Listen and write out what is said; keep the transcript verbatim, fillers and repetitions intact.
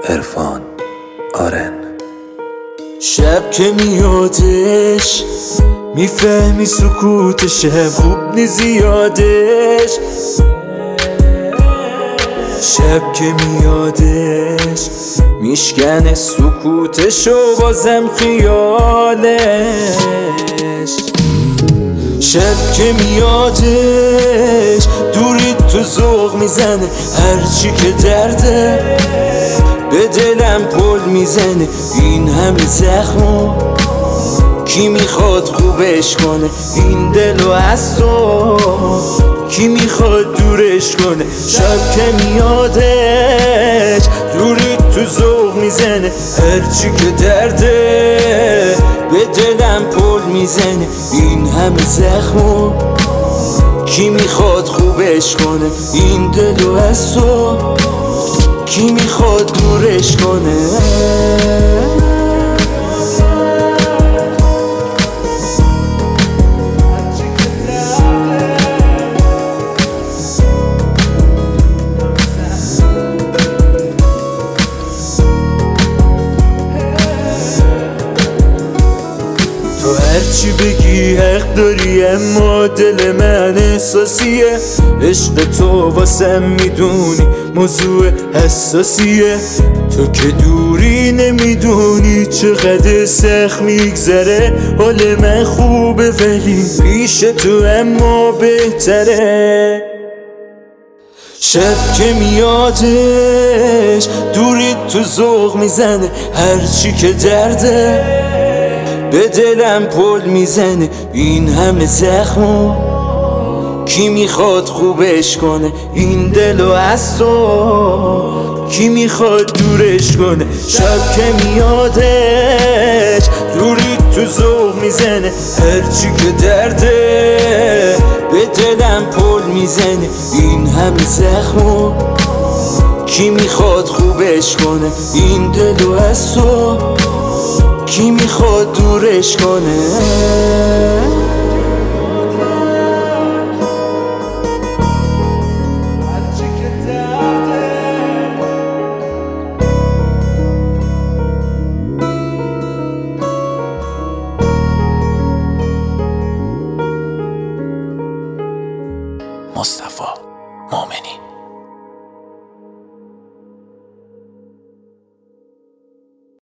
عرفان آرن. شب که میادش میفهمی سکوتش خوب نی زیادش. شب که میادش میشکنه سکوتش و بازم خیالش. شب که میادش دوری تو ذوق میزنه هرچی که درده به دلم پل میزنه. این همه زخمو کی میخواد خوبش کنه این دلو از تو؟ کی میخواد دورش کنه؟ شب که میادش دوری تو ذوق میزنه هرچی که درده به دلم پل میزنه. این همه زخمو کی میخواد خوبش کنه این دلو از تو؟ کی میخواد دورش کنه؟ تو هرچی بگی حق داری اما دل من احساسیه. عشق تو واسم میدونی موضوع حساسیه. تو که دوری نمیدونی چقدر سخت میگذره. حال من خوبه ولی پیش تو اما بهتره. شب که میادش دوری تو ذوق میزنه هرچی که درده به دلم پل میزنه. این همه زخمو کی میخواد خوبش کنه این دلو از تو؟ کی میخواد دورش کنه؟ شب که میادش دوری تو ذوق میزنه هرچی که درده به دلم پل میزنه. این همه زخمو کی میخواد خوبش کنه این دلو از تو؟ کی میخواد دورش کنه؟